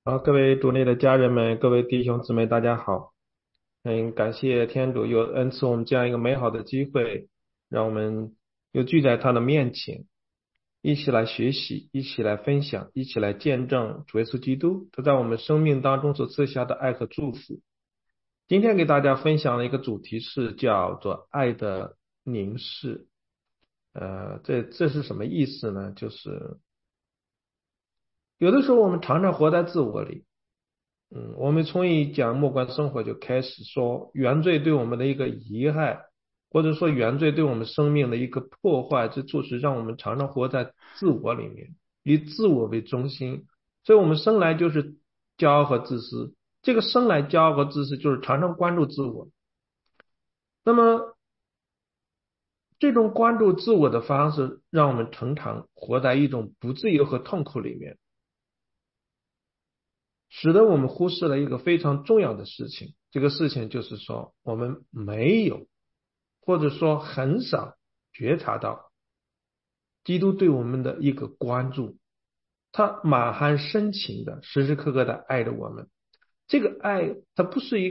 好，各位主内的家人们，各位弟兄姊妹，大家好。感谢天主又恩赐我们这样一个美好的机会，让我们又聚在他的面前，一起来学习，一起来分享，一起来见证主耶稣基督他在我们生命当中所赐下的爱和祝福。今天给大家分享的一个主题是叫做爱的凝视。这是什么意思呢？就是有的时候我们常常活在自我里。我们从一讲默观生活就开始说原罪对我们的一个遗害，或者说原罪对我们生命的一个破坏，这就是让我们常常活在自我里面，以自我为中心。所以我们生来就是骄傲和自私，这个生来骄傲和自私就是常常关注自我。那么这种关注自我的方式，让我们常常活在一种不自由和痛苦里面。使得我们忽视了一个非常重要的事情。这个事情就是说，我们没有，或者说很少觉察到基督对我们的一个关注。他满含深情的、时时刻刻的爱着我们。这个爱，它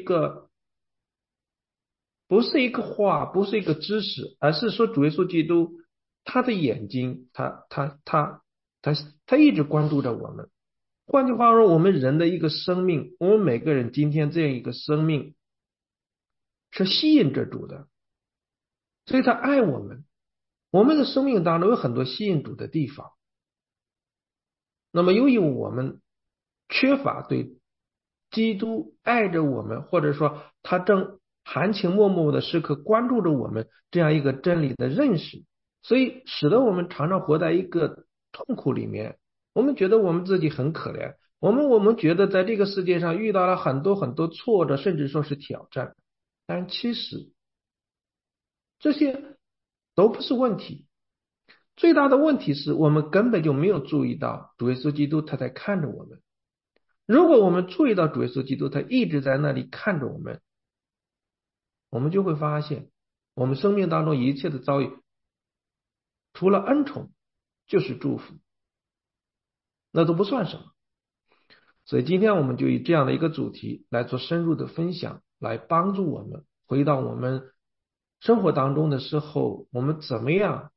不是一个话，不是一个知识，而是说主耶稣基督他的眼睛，他他一直关注着我们。换句话说，我们人的一个生命，我们每个人今天这样一个生命是吸引着主的，所以他爱我们。我们的生命当中有很多吸引主的地方，那么由于我们缺乏对基督爱着我们，或者说他正含情脉脉的时刻关注着我们这样一个真理的认识，所以使得我们常常活在一个痛苦里面。我们觉得我们自己很可怜，我们觉得在这个世界上遇到了很多很多挫折，甚至说是挑战，但其实这些都不是问题。最大的问题是我们根本就没有注意到主耶稣基督他在看着我们。如果我们注意到主耶稣基督他一直在那里看着我们，我们就会发现我们生命当中一切的遭遇，除了恩宠就是祝福，那都不算什么。所以今天我们就以这样的一个主题来做深入的分享，来帮助我们回到我们生活当中的时候，我们怎么样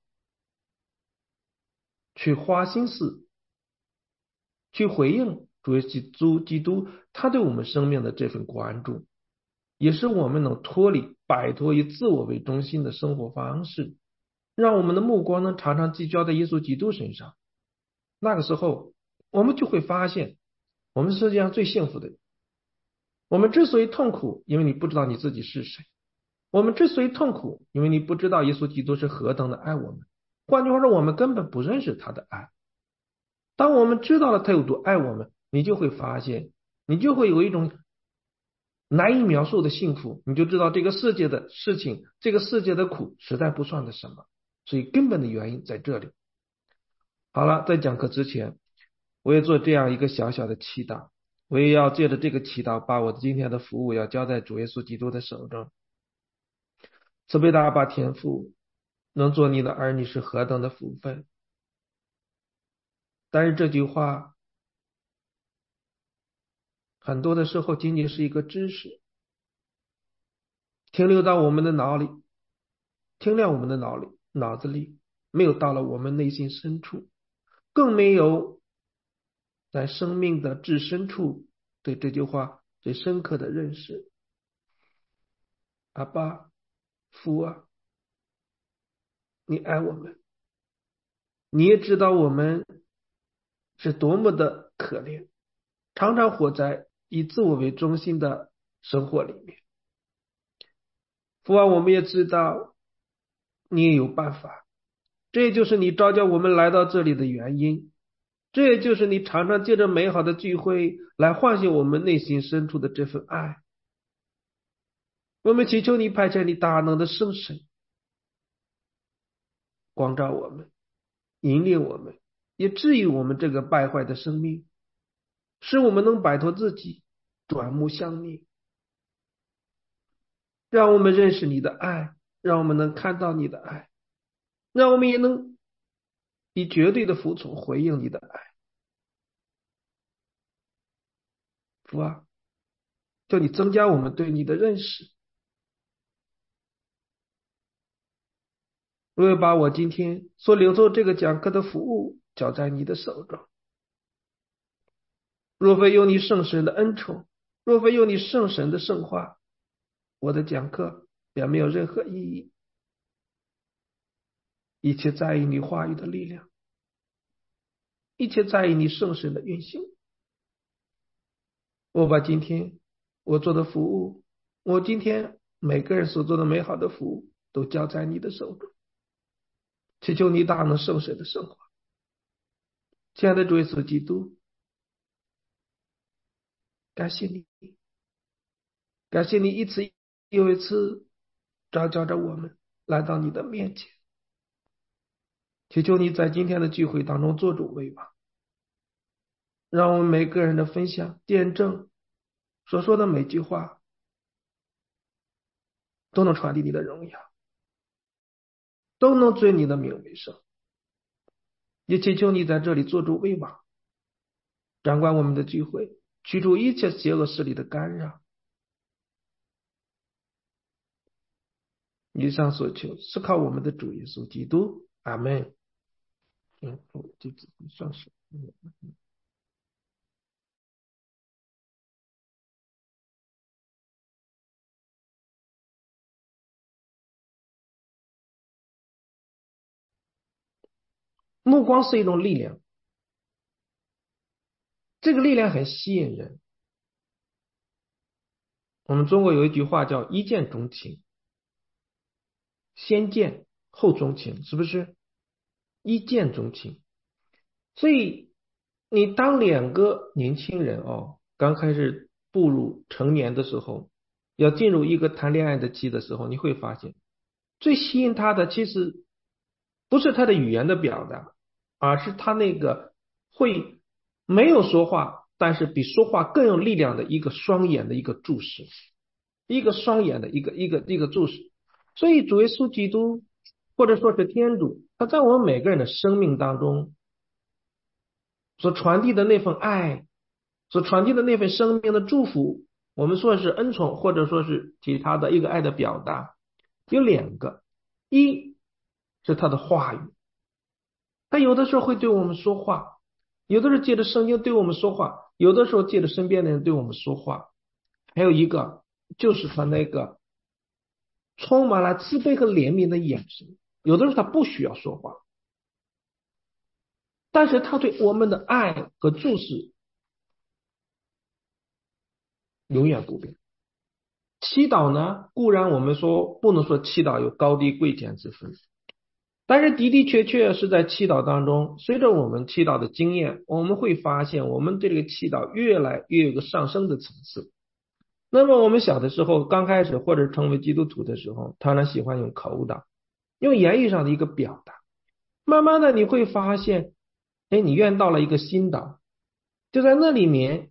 去花心思去回应主耶稣基督他对我们生命的这份关注，也是我们能脱离摆脱以自我为中心的生活方式，让我们的目光能常常聚焦在耶稣基督身上。那个时候，我们就会发现，我们是世界上最幸福的人。我们之所以痛苦，因为你不知道你自己是谁；我们之所以痛苦，因为你不知道耶稣基督是何等的爱我们。换句话说，我们根本不认识他的爱。当我们知道了他有多爱我们，你就会发现，你就会有一种难以描述的幸福，你就知道这个世界的事情，这个世界的苦实在不算的什么。所以根本的原因在这里。好了，在讲课之前，我也做这样一个小小的祈祷，我也要借着这个祈祷，把我今天的服务要交在主耶稣基督的手中。慈悲的阿爸天父，能做你的儿女是何等的福分！但是这句话很多的时候仅仅是一个知识，停留到我们的脑里，停留我们的脑子里，没有到了我们内心深处，更没有在生命的至深处对这句话最深刻的认识。阿爸，父啊，你爱我们，你也知道我们是多么的可怜，常常活在以自我为中心的生活里面。父啊，我们也知道你也有办法，这也就是你召叫我们来到这里的原因。这也就是你常常借着美好的聚会来唤醒我们内心深处的这份爱。我们祈求你派遣你大能的圣神，光照我们，引领我们，也治愈我们这个败坏的生命，使我们能摆脱自己，转目向你，让我们认识你的爱，让我们能看到你的爱，让我们也能以绝对的服从回应你的爱。 主啊，求你增加我们对你的认识。我要把我今天所领受这个讲课的服务交在你的手中。若非有你圣神的恩宠，若非有你圣神的圣化，我的讲课也没有任何意义。一切在于你话语的力量，一切在于你圣神的运行。我把今天我做的服务，我今天每个人所做的美好的服务，都交在你的手中。祈求你大能圣神的圣化。亲爱的主耶稣基督，感谢你，感谢你一次又一次召叫着我们来到你的面前。祈求你在今天的聚会当中做主为王，让我们每个人的分享、见证所说的每句话都能传递你的荣耀，都能尊你的名为圣。也祈求你在这里做主为王，掌管我们的聚会，驱除一切邪恶势力的干扰。以上所求是靠我们的主耶稣基督，阿门。就上手。目光是一种力量，这个力量很吸引人。我们中国有一句话叫一见钟情，先见后钟情，是不是？一见钟情。所以你当两个年轻人刚开始步入成年的时候，要进入一个谈恋爱的期的时候，你会发现最吸引他的其实不是他的语言的表达，而是他那个会没有说话，但是比说话更有力量的一个双眼的一个注视，一个双眼的一个注视。所以主耶稣基督或者说是天主，他在我们每个人的生命当中所传递的那份爱，所传递的那份生命的祝福，我们说是恩宠，或者说是其他的一个爱的表达，有两个。一是他的话语，他有的时候会对我们说话，有的是借着圣经对我们说话，有的时候借着身边的人对我们说话。还有一个就是他那个充满了慈悲和怜悯的眼神，有的时候他不需要说话，但是他对我们的爱和注视永远不变。祈祷呢，固然我们说不能说祈祷有高低贵贱之分，但是的的确确是在祈祷当中，随着我们祈祷的经验，我们会发现我们对这个祈祷越来越有个上升的层次。那么我们小的时候刚开始或者成为基督徒的时候，当然喜欢用口祷，用言语上的一个表达。慢慢的你会发现，你愿到了一个新岛，就在那里面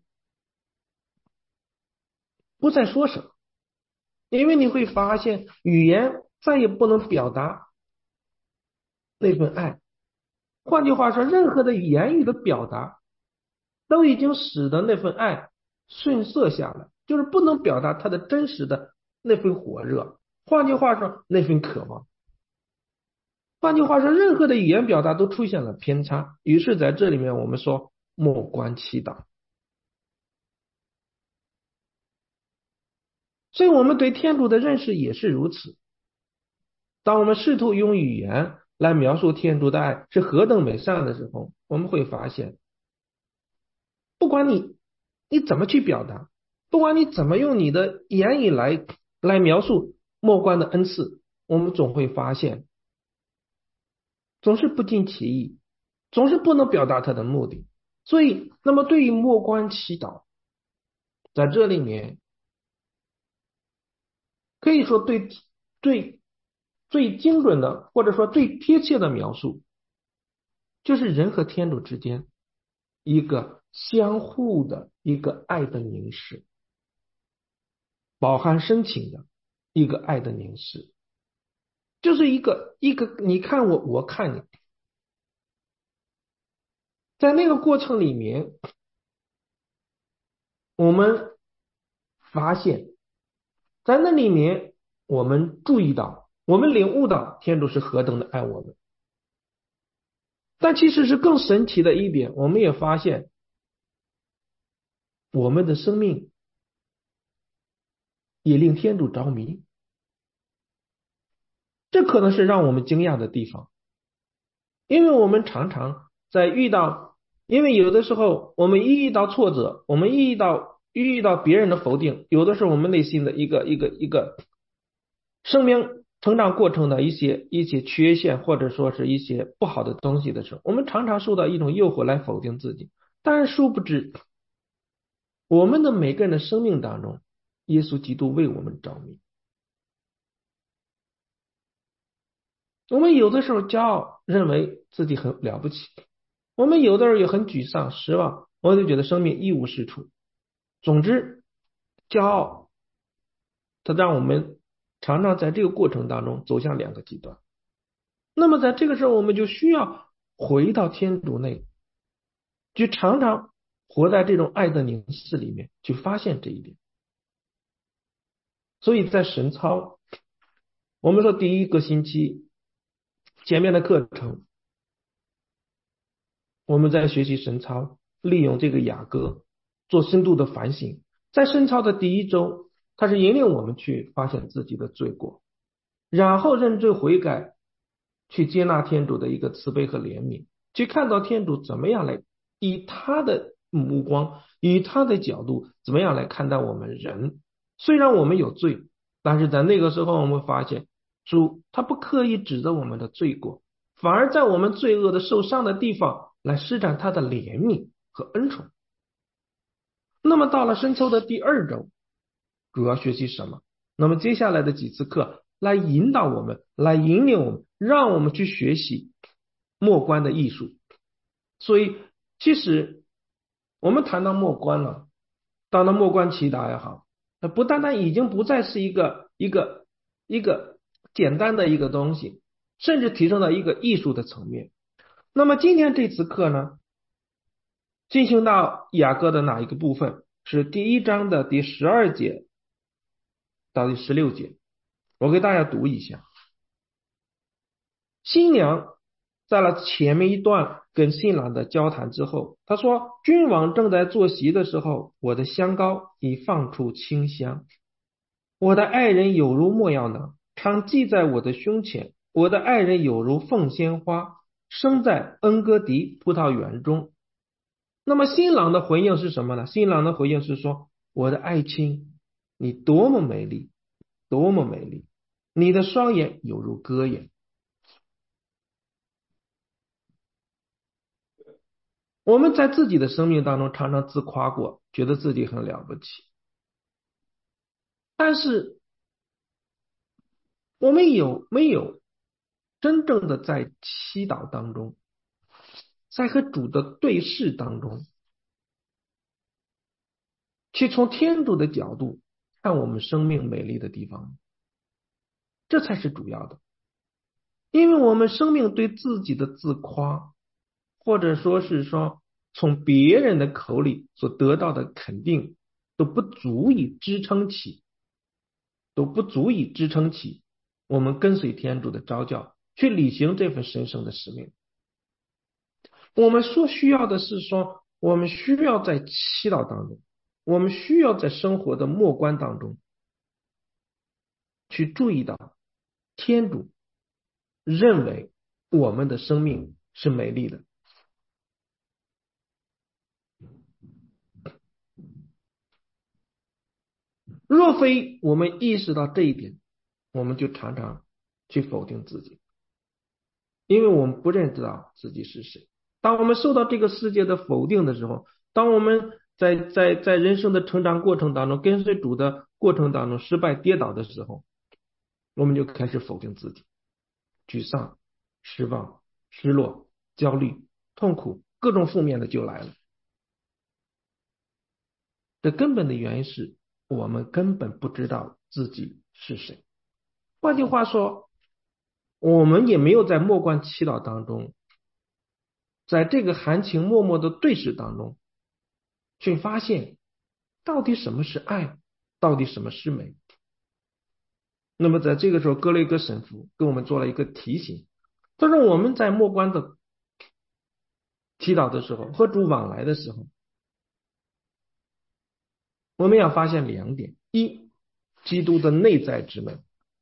不再说什么，因为你会发现语言再也不能表达那份爱。换句话说，任何的言语的表达都已经使得那份爱逊色下来，就是不能表达它的真实的那份火热。换句话说，那份渴望。换句话说，任何的语言表达都出现了偏差。于是在这里面，我们说默观祈祷。所以我们对天主的认识也是如此。当我们试图用语言来描述天主的爱是何等美善的时候，我们会发现，不管你怎么去表达，不管你怎么用你的言语来描述默观的恩赐，我们总会发现，总是不尽其意，总是不能表达它的目的。所以，那么对于默观祈祷，在这里面可以说最精准的，或者说最贴切的描述，就是人和天主之间一个相互的一个爱的凝视，饱含深情的一个爱的凝视，就是一个你看我，我看你，在那个过程里面， 我们发现，在那里面，我们注意到，我们领悟到天主是何等的爱我们。但其实是更神奇的一点，我们也发现，我们的生命也令天主着迷，这可能是让我们惊讶的地方。因为我们常常在遇到，因为有的时候我们一遇到挫折，我们一遇到别人的否定，有的是我们内心的一个生命成长过程的一些缺陷，或者说是一些不好的东西的时候，我们常常受到一种诱惑来否定自己。但是殊不知，我们的每个人的生命当中，耶稣基督为我们着迷。我们有的时候骄傲，认为自己很了不起；我们有的时候也很沮丧、失望，我就觉得生命一无是处。总之，骄傲它让我们常常在这个过程当中走向两个极端。那么在这个时候，我们就需要回到天主内，去常常活在这种爱的凝视里面，去发现这一点。所以在神操，我们说第一个星期前面的课程，我们在学习神操，利用这个雅歌做深度的反省。在神操的第一周，它是引领我们去发现自己的罪过，然后认罪悔改，去接纳天主的一个慈悲和怜悯，去看到天主怎么样来以他的目光，以他的角度，怎么样来看待我们人。虽然我们有罪，但是在那个时候我们发现，主他不刻意指责我们的罪过，反而在我们罪恶的受伤的地方来施展他的怜悯和恩宠。那么到了深秋的第二周，主要学习什么？那么接下来的几次课来引导我们，来引领我们，让我们去学习默观的艺术。所以，其实我们谈到默观了，谈到默观祈祷也好，那不单单已经不再是一个简单的一个东西，甚至提升到一个艺术的层面。那么今天这次课呢，进行到雅歌的哪一个部分？是第一章的第12节到第16节，我给大家读一下。新娘在了前面一段跟新郎的交谈之后，他说：君王正在坐席的时候，我的香膏已放出清香，我的爱人有如没药囊，常系在我的胸前，我的爱人有如凤仙花，生在恩戈迪葡萄园中。那么新郎的回应是什么呢？新郎的回应是说：我的爱卿，你多么美丽，多么美丽，你的双眼有如歌眼。我们在自己的生命当中常常自夸过，觉得自己很了不起，但是我们有没有真正的在祈祷当中，在和主的对视当中，去从天主的角度看我们生命美丽的地方？这才是主要的。因为我们生命对自己的自夸，或者说是说从别人的口里所得到的肯定，都不足以支撑起，我们跟随天主的召教，去履行这份神圣的使命。我们所需要的是说，我们需要在祈祷当中，我们需要在生活的默观当中，去注意到天主认为我们的生命是美丽的。若非我们意识到这一点，我们就常常去否定自己，因为我们不认知到自己是谁。当我们受到这个世界的否定的时候，当我们在人生的成长过程当中，跟随主的过程当中失败跌倒的时候，我们就开始否定自己，沮丧、失望、失落、焦虑、痛苦，各种负面的就来了。这根本的原因是我们根本不知道自己是谁。换句话说，我们也没有在默观祈祷当中，在这个含情脉脉的对视当中，去发现到底什么是爱？到底什么是美？那么在这个时候，格雷戈神父给我们做了一个提醒，他说我们在默观的祈祷的时候，和主往来的时候，我们要发现两点：一，基督的内在之美。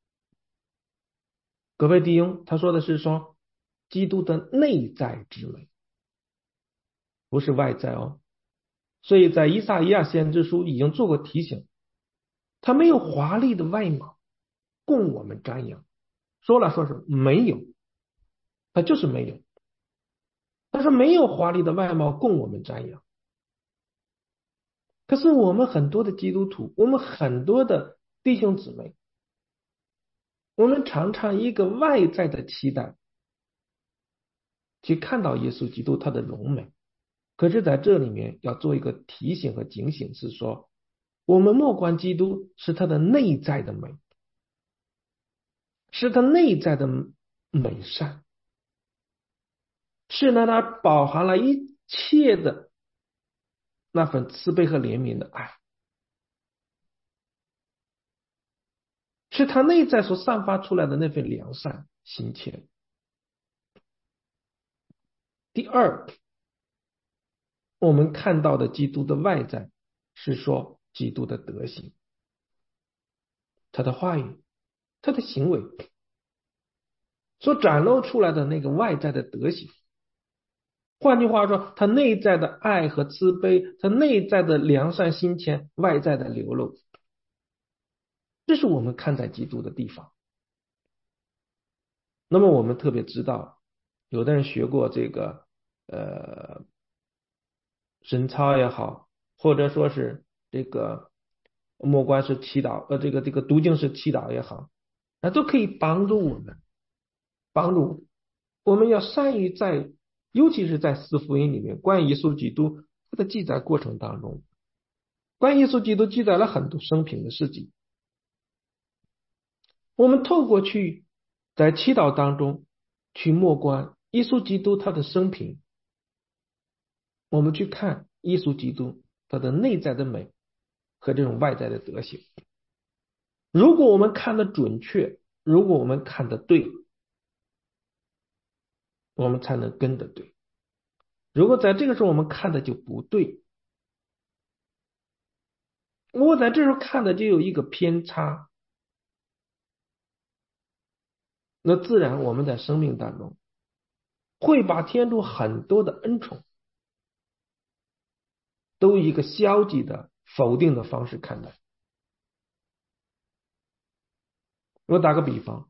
格贝弟兄他说的是说，基督的内在之美，不是外在哦。所以在以赛亚先知书已经做过提醒，他没有华丽的外貌供我们瞻仰，说了说是没有，他就是没有。他说没有华丽的外貌供我们瞻仰。可是我们很多的基督徒，我们很多的弟兄姊妹，我们常常一个外在的期待去看到耶稣基督他的荣美，可是在这里面要做一个提醒和警醒，是说我们默观基督是他的内在的美，是他内在的美善，是那他饱含了一切的那份慈悲和怜悯的爱，是他内在所散发出来的那份良善心切。第二，我们看到的基督的外在是说基督的德行，他的话语，他的行为所展露出来的那个外在的德行。换句话说，他内在的爱和慈悲，他内在的良善心谦，外在的流露，这是我们看待基督的地方。那么我们特别知道，有的人学过这个神操也好，或者说是这个默观式祈祷，这个读经式祈祷也好，那都可以帮助我们，帮助我们要善于在，尤其是在四福音里面，关于耶稣基督他的记载过程当中，关于耶稣基督记载了很多生平的事迹，我们透过去在祈祷当中去默观耶稣基督他的生平，我们去看耶稣基督他的内在的美和这种外在的德行。如果我们看得准确，如果我们看得对，我们才能跟得对。如果在这个时候我们看的就不对，如果在这时候看的就有一个偏差，那自然我们在生命当中会把天主很多的恩宠都以一个消极的否定的方式看待。我打个比方，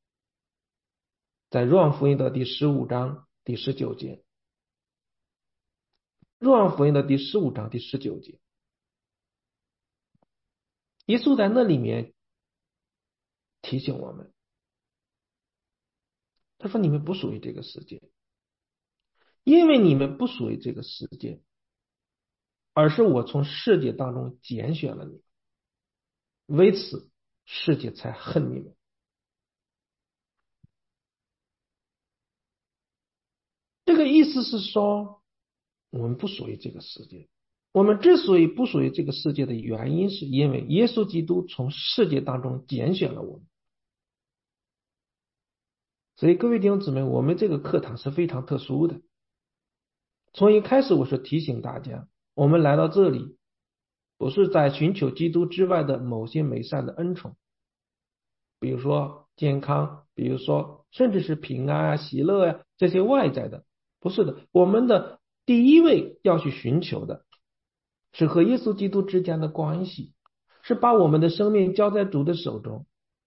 在若望福音的第15章第19节，若望福音的第15章第19节，耶稣在那里面提醒我们，他说你们不属于这个世界，因为你们不属于这个世界，而是我从世界当中拣选了你们，为此世界才恨你们。这个意思是说，我们不属于这个世界。我们之所以不属于这个世界的原因，是因为耶稣基督从世界当中拣选了我们。所以各位弟兄姊妹，我们这个课堂是非常特殊的。从一开始我是提醒大家，我们来到这里，不是在寻求基督之外的某些美善的恩宠，比如说健康，比如说甚至是平安啊、喜乐啊这些外在的，不是的。我们的第一位要去寻求的是和耶稣基督之间的关系，是把我们的生命交在主的手中，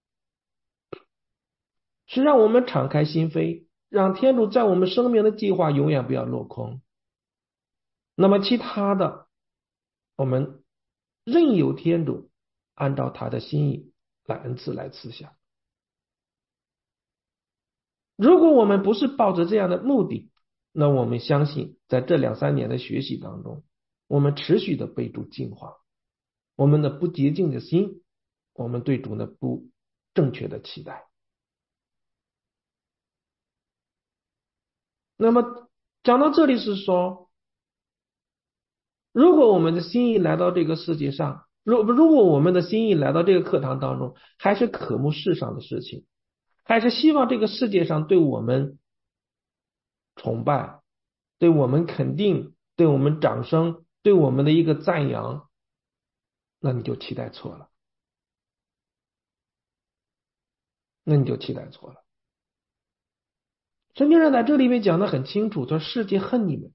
是让我们敞开心扉，让天主在我们生命的计划永远不要落空。那么其他的，我们任由天主按照他的心意来恩赐来赐下。如果我们不是抱着这样的目的，那我们相信在这2、3年的学习当中，我们持续的被主净化，我们的不洁净的心，我们对主的不正确的期待。那么讲到这里是说， 如果我们的心意来到这个世界上，如果我们的心意来到这个课堂当中，还是渴慕世上的事情，还是希望这个世界上对我们崇拜，对我们肯定，对我们掌声，对我们的一个赞扬，那你就期待错了，那你就期待错了。圣经上在这里面讲的很清楚，说世界恨你们。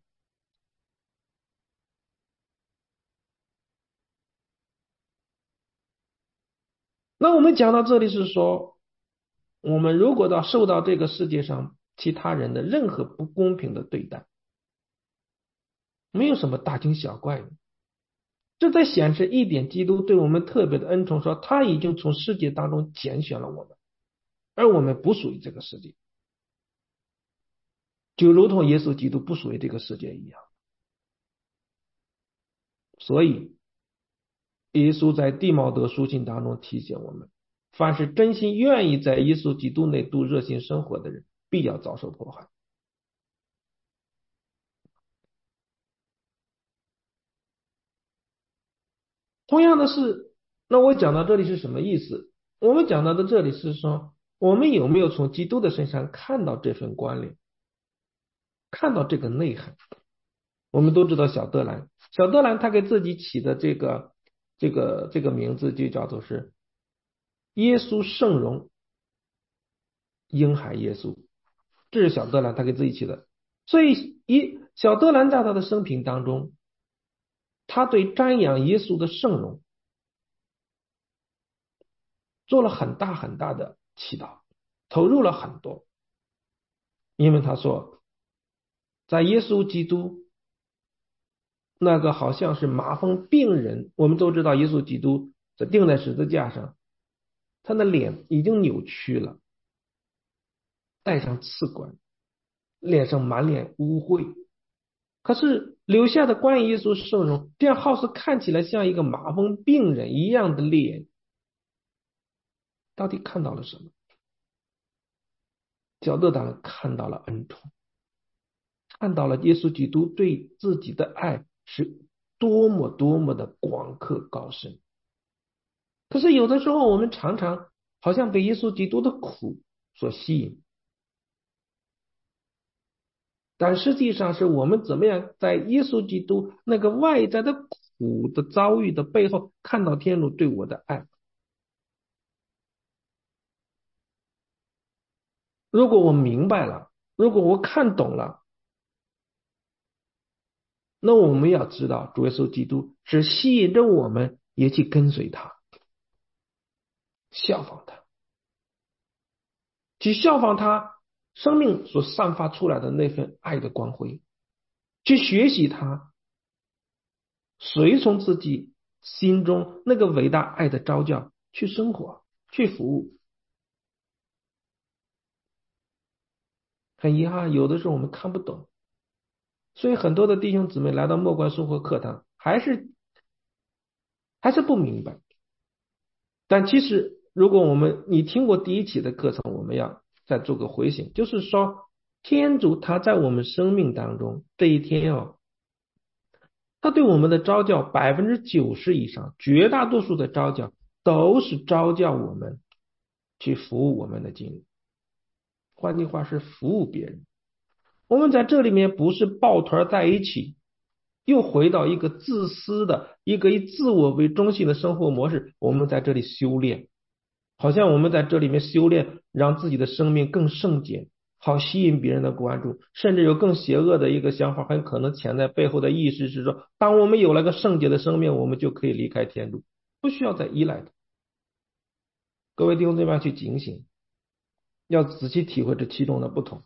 那我们讲到这里是说，我们如果受到这个世界上其他人的任何不公平的对待，没有什么大惊小怪的，这在显示一点基督对我们特别的恩宠，说他已经从世界当中拣选了我们，而我们不属于这个世界，就如同耶稣基督不属于这个世界一样。所以耶稣在弟茂德书信当中提醒我们，凡是真心愿意在耶稣基督内度热心生活的人，必要遭受迫害。同样的是，那我讲到这里是什么意思？我们讲到的这里是说，我们有没有从基督的身上看到这份关联，看到这个内涵？我们都知道小德兰他给自己起的这个名字就叫做是耶稣圣容婴孩耶稣，这是小德兰他给自己起的。所以小德兰在他的生平当中，他对瞻仰耶稣的圣容做了很大很大的祈祷，投入了很多。因为他说，在耶稣基督那个好像是麻风病人，我们都知道耶稣基督在钉在十字架上，他的脸已经扭曲了，带上刺冠，脸上满脸污秽，可是留下的关于耶稣圣容，这样好似看起来像一个麻风病人一样的脸，到底看到了什么？小德兰看到了恩宠，看到了耶稣基督对自己的爱是多么多么的广阔高深。可是有的时候我们常常好像被耶稣基督的苦所吸引，但实际上是我们怎么样在耶稣基督那个外在的苦的遭遇的背后，看到天主对我的爱。如果我明白了，如果我看懂了，那我们要知道主耶稣基督是吸引着我们也去跟随他，效仿他，去效仿他生命所散发出来的那份爱的光辉，去学习他，随从自己心中那个伟大爱的召叫去生活，去服务。很遗憾，有的时候我们看不懂，所以很多的弟兄姊妹来到默观生活课堂，还是不明白。但其实，如果你听过第一期的课程，我们要再做个回省，就是说，天主他在我们生命当中这一天他对我们的召教90%以上，绝大多数的召教都是召教我们去服务我们的经历，换句话是服务别人。我们在这里面不是抱团在一起，又回到一个自私的一个以自我为中心的生活模式，我们在这里修炼，好像我们在这里面修炼，让自己的生命更圣洁，好吸引别人的关注，甚至有更邪恶的一个想法，很可能潜在背后的意识是说，当我们有了个圣洁的生命，我们就可以离开天主，不需要再依赖的。各位弟兄姊妹去警醒，要仔细体会这其中的不同。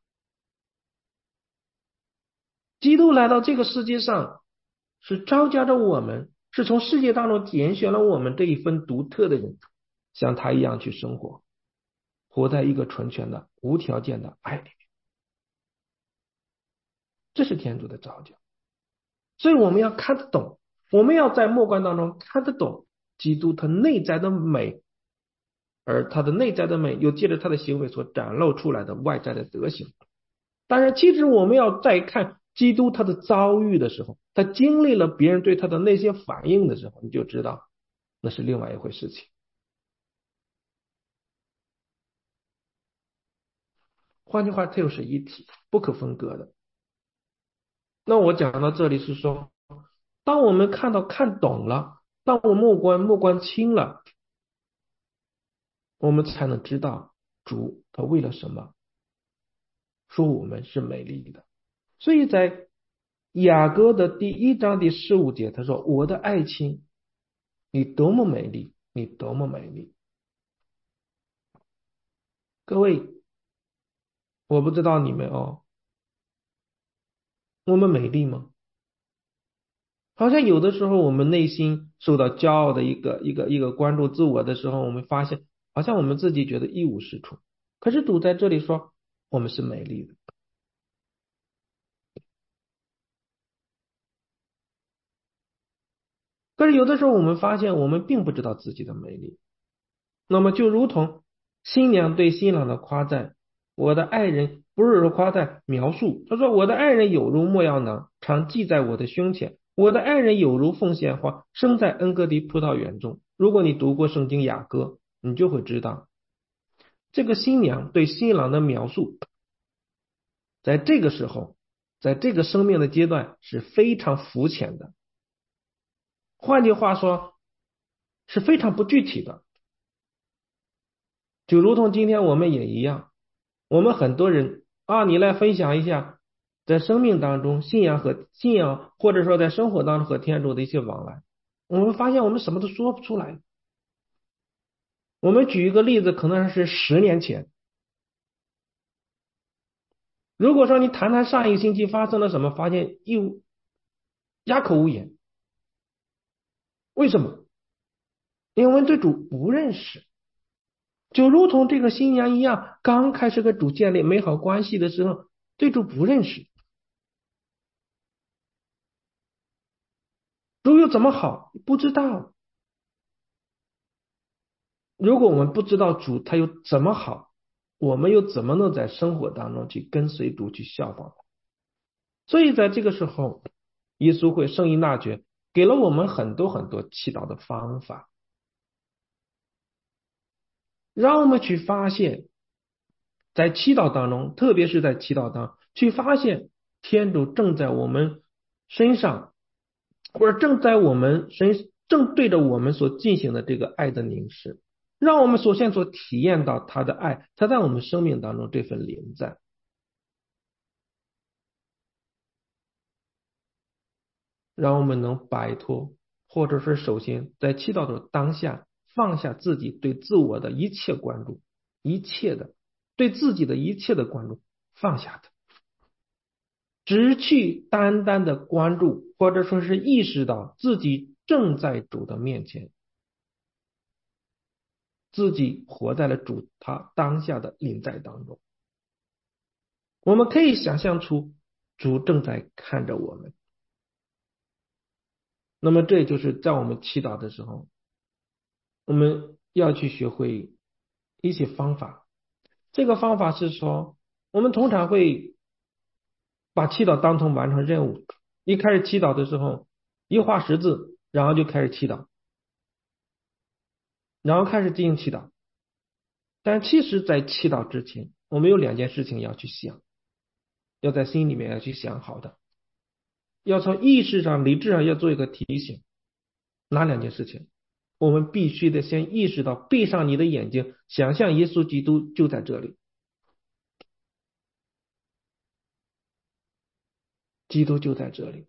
基督来到这个世界上，是召叫着我们，是从世界当中拣选了我们这一份独特的人，像他一样去生活，活在一个纯全的无条件的爱里面。这是天主的召叫，所以我们要看得懂，我们要在默观当中看得懂基督他内在的美，而他的内在的美又借着他的行为所展露出来的外在的德行。当然，其实我们要再看基督他的遭遇的时候， 他经历了别人对他的那些反应的时候，你就知道那是另外一回事情。换句话，它又是一体，不可分割的。那我讲到这里是说，当我们看懂了，当我目光清了，我们才能知道主他为了什么说我们是美丽的。所以在雅歌的第1章第15节，他说：“我的爱卿，你多么美丽，你多么美丽。”各位，我不知道你们哦，我们美丽吗？好像有的时候我们内心受到骄傲的一个关注自我的时候，我们发现好像我们自己觉得一无是处。可是主在这里说，我们是美丽的。可是有的时候我们发现我们并不知道自己的美丽。那么就如同新娘对新郎的夸赞，我的爱人不是说夸赞描述，他说我的爱人有如没药囊，常系在我的胸前，我的爱人有如凤仙花，生在恩戈迪葡萄园中。如果你读过圣经雅歌，你就会知道，这个新娘对新郎的描述，在这个时候，在这个生命的阶段是非常肤浅的，换句话说，是非常不具体的。就如同今天我们也一样，我们很多人啊，你来分享一下在生命当中信仰，或者说在生活当中和天主的一些往来，我们发现我们什么都说不出来。我们举一个例子，可能是10年前，如果说你谈谈上一个星期发生了什么，发现又哑口无言。为什么？因为我们对主不认识，就如同这个新娘一样，刚开始和主建立美好关系的时候，对主不认识，主又怎么好？不知道。如果我们不知道主他又怎么好，我们又怎么能在生活当中去跟随主去效仿他？所以在这个时候，耶稣会圣依纳爵给了我们很多很多祈祷的方法，让我们去发现，在祈祷当中，特别是在祈祷当中，去发现天主正在我们身上，或者正对着我们所进行的这个爱的凝视，让我们首先所体验到他的爱，他在我们生命当中这份临在，让我们能摆脱，或者是首先在祈祷的当下放下自己对自我的一切关注，一切的对自己的一切的关注，放下它。只去单单的关注，或者说是意识到自己正在主的面前，自己活在了主他当下的临在当中。我们可以想象出主正在看着我们。那么这就是在我们祈祷的时候，我们要去学会一些方法。这个方法是说，我们通常会把祈祷当成完成任务。一开始祈祷的时候，一画十字，然后就开始祈祷，然后开始进行祈祷。但其实，在祈祷之前，我们有2件事情要去想，要在心里面要去想好的，要从意识上、理智上要做一个提醒。哪2件事情？我们必须得先意识到，闭上你的眼睛，想象耶稣基督就在这里，基督就在这里。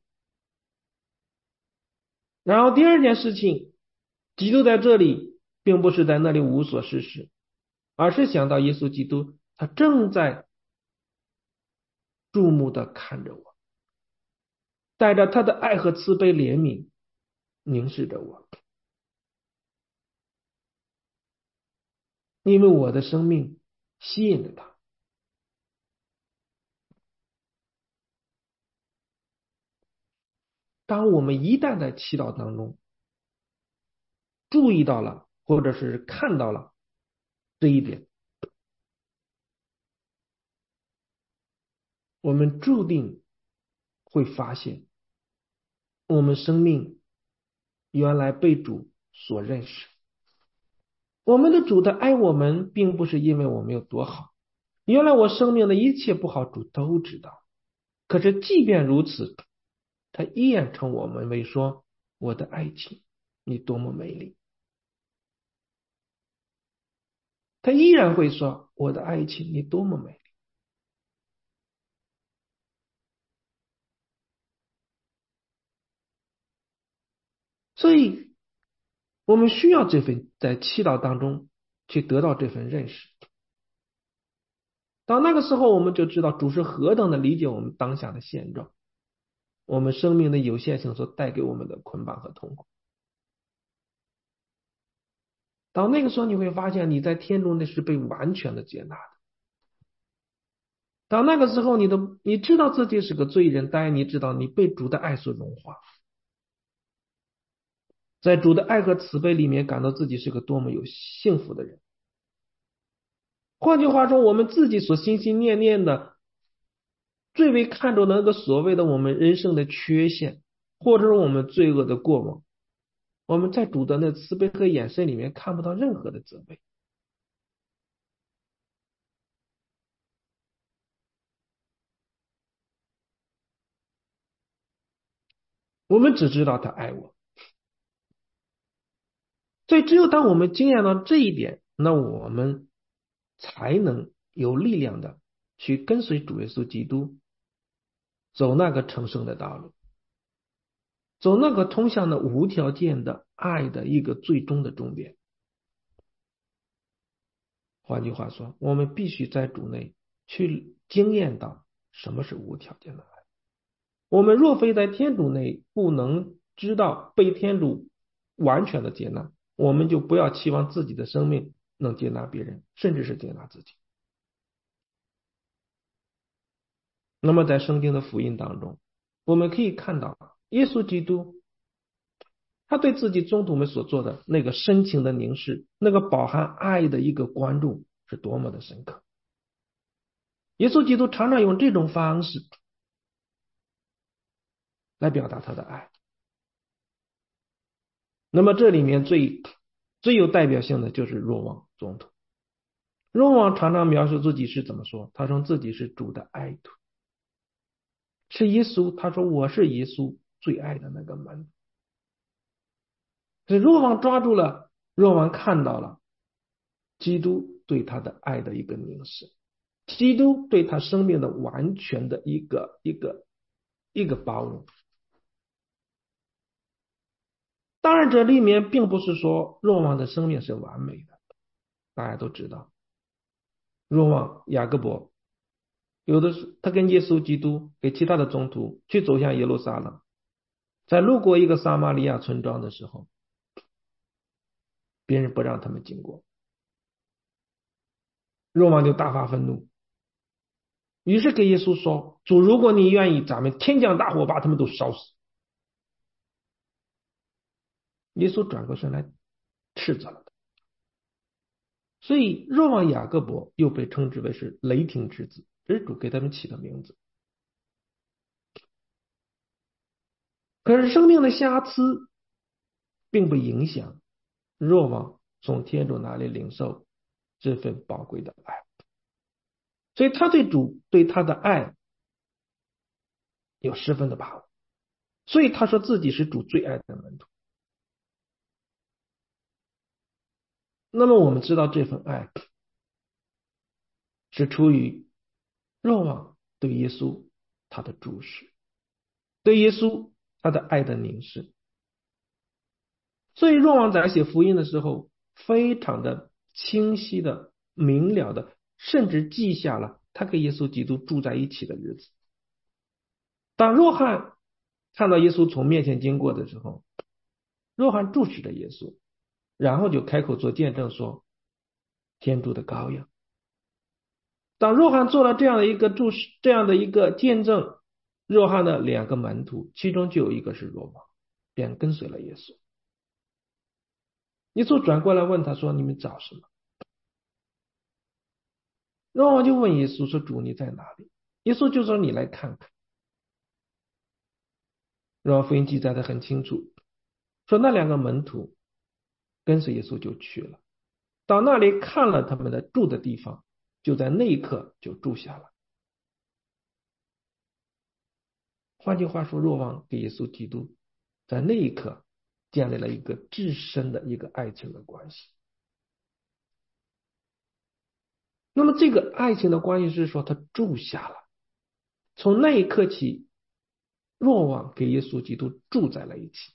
然后第2件事情，基督在这里，并不是在那里无所事事，而是想到耶稣基督，他正在注目的看着我，带着他的爱和慈悲怜悯凝视着我，因为我的生命吸引着他。当我们一旦在祈祷当中注意到了，或者是看到了这一点，我们注定会发现我们生命原来被主所认识。我们的主的爱我们，并不是因为我们有多好。原来我生命的一切不好，主都知道。可是即便如此，他依然称我们为说：“我的爱情，你多么美丽。”他依然会说：“我的爱情，你多么美丽。”所以，我们需要这份在祈祷当中去得到这份认识。到那个时候，我们就知道主是何等的理解我们当下的现状，我们生命的有限性所带给我们的捆绑和痛苦。到那个时候，你会发现你在天中那是被完全的接纳的。到那个时候，你知道自己是个罪人，但你知道你被主的爱所融化，在主的爱和慈悲里面，感到自己是个多么有幸福的人。换句话说，我们自己所心心念念的，最为看重的那个所谓的我们人生的缺陷，或者是我们罪恶的过往，我们在主的那慈悲和眼神里面看不到任何的责备。我们只知道他爱我。所以，只有当我们经验到这一点，那我们才能有力量的去跟随主耶稣基督，走那个成圣的道路，走那个通向的无条件的爱的一个最终的终点。换句话说，我们必须在主内去经验到什么是无条件的爱。我们若非在天主内不能知道被天主完全的接纳，我们就不要期望自己的生命能接纳别人，甚至是接纳自己。那么在圣经的福音当中，我们可以看到耶稣基督他对自己宗徒们所做的那个深情的凝视，那个饱含爱的一个关注是多么的深刻。耶稣基督常常用这种方式来表达他的爱。那么这里面最有代表性的就是若望宗徒。若望常常描述自己是怎么说？他说自己是主的爱徒，是耶稣。他说我是耶稣最爱的那个门徒。所以若望抓住了，若望看到了基督对他的爱的一个凝视，基督对他生命的完全的一个包容。当然，这里面并不是说若望的生命是完美的，大家都知道，若望、雅各伯，有的是他跟耶稣基督给其他的宗徒去走向耶路撒冷，在路过一个撒玛利亚村庄的时候，别人不让他们经过，若望就大发愤怒，于是给耶稣说：主，如果你愿意，咱们天降大火把他们都烧死。耶稣转过身来斥责了他。所以若望、雅各伯又被称之为是雷霆之子，这是主给他们起的名字。可是生命的瑕疵并不影响若望从天主那里领受这份宝贵的爱，所以他对主对他的爱有十分的把握，所以他说自己是主最爱的门徒。那么我们知道这份爱是出于若望对耶稣他的注视，对耶稣他的爱的凝视。所以若望在写福音的时候，非常的清晰的、明了的，甚至记下了他跟耶稣基督住在一起的日子。当若翰看到耶稣从面前经过的时候，若翰注视着耶稣，然后就开口做见证说：天主的羔羊。当若翰做了这样的一个注释，这样的一个见证，若翰的两个门徒，其中就有一个是若望，便跟随了耶稣。耶稣转过来问他说：你们找什么？若望就问耶稣说：主，你在哪里？耶稣就说：你来看看。 然后福音记载的很清楚，说那两个门徒跟随耶稣就去了，到那里看了他们的住的地方，就在那一刻就住下了。换句话说，若望跟耶稣基督在那一刻建立了一个至深的一个爱情的关系。那么这个爱情的关系是说他住下了，从那一刻起，若望跟耶稣基督住在了一起。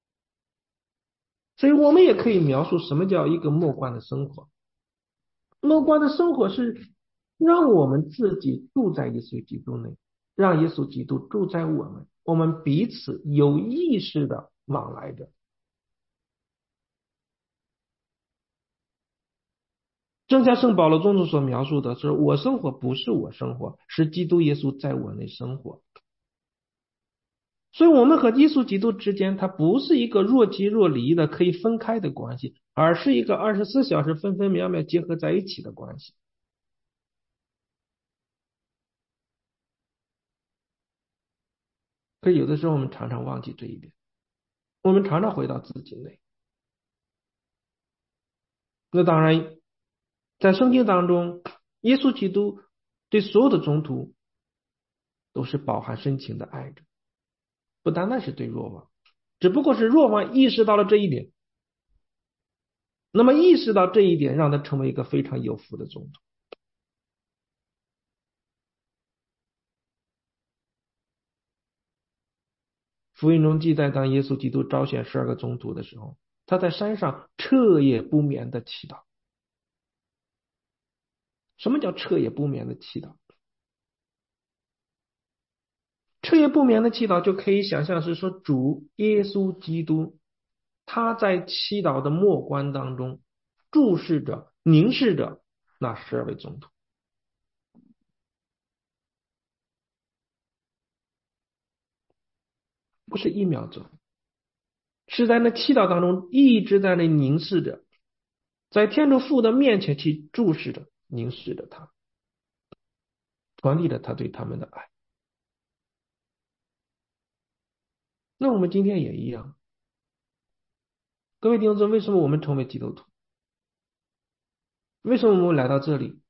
所以我们也可以描述什么叫一个默观的生活。默观的生活是让我们自己住在耶稣基督内，让耶稣基督住在我们彼此有意识的往来着。正像圣保罗宗徒所描述的是，我生活不是我生活，是基督耶稣在我内生活。所以我们和耶稣基督之间，它不是一个若即若离的可以分开的关系，而是一个24小时分分秒秒结合在一起的关系。可有的时候我们常常忘记这一点，我们常常回到自己内。那当然，在圣经当中，耶稣基督对所有的宗徒都是饱含深情的爱着，不单单是对若望，只不过是若望意识到了这一点，那么意识到这一点，让他成为一个非常有福的宗徒。福音中记载，当耶稣基督招选12个宗徒的时候，他在山上彻夜不眠的祈祷。什么叫彻夜不眠的祈祷？彻夜不眠的祈祷就可以想象是说，主耶稣基督他在祈祷的末观当中注视着、凝视着那12位宗徒，不是1秒钟，是在那祈祷当中一直在那凝视着，在天主父的面前去注视着、凝视着他，传递着他对他们的爱。那我们今天也一样，各位弟兄姊妹，为什么我们成为基督徒？为什么我们来到这里？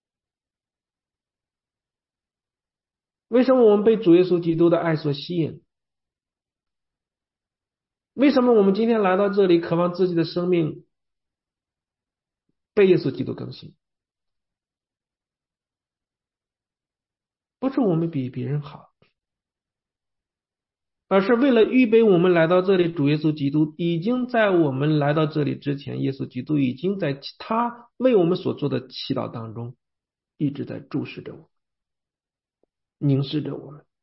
为什么我们被主耶稣基督的爱所吸引？为什么我们今天来到这里，渴望自己的生命被耶稣基督更新？不是我们比别人好，而是为了预备我们来到这里，主耶稣基督已经在我们来到这里之前，耶稣基督已经在他为我们所做的祈祷当中，一直在注视着我们，凝视着我们。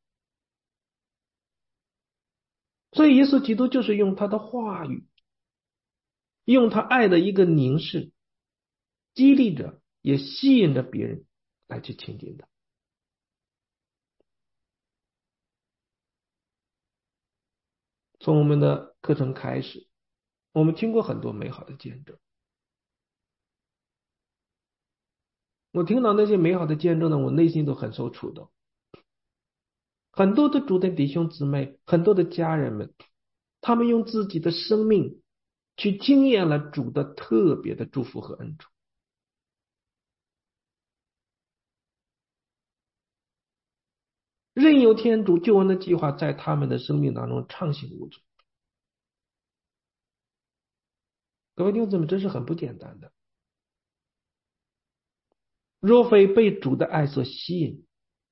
所以耶稣基督就是用他的话语，用他爱的一个凝视，激励着，也吸引着别人来去亲近他。从我们的课程开始，我们听过很多美好的见证。我听到那些美好的见证呢，我内心都很受触动。很多的主的弟兄姊妹，很多的家人们，他们用自己的生命去经验了主的特别的祝福和恩宠，任由天主救恩的计划在他们的生命当中畅行无阻。各位弟兄姊妹，这是很不简单的。若非被主的爱所吸引，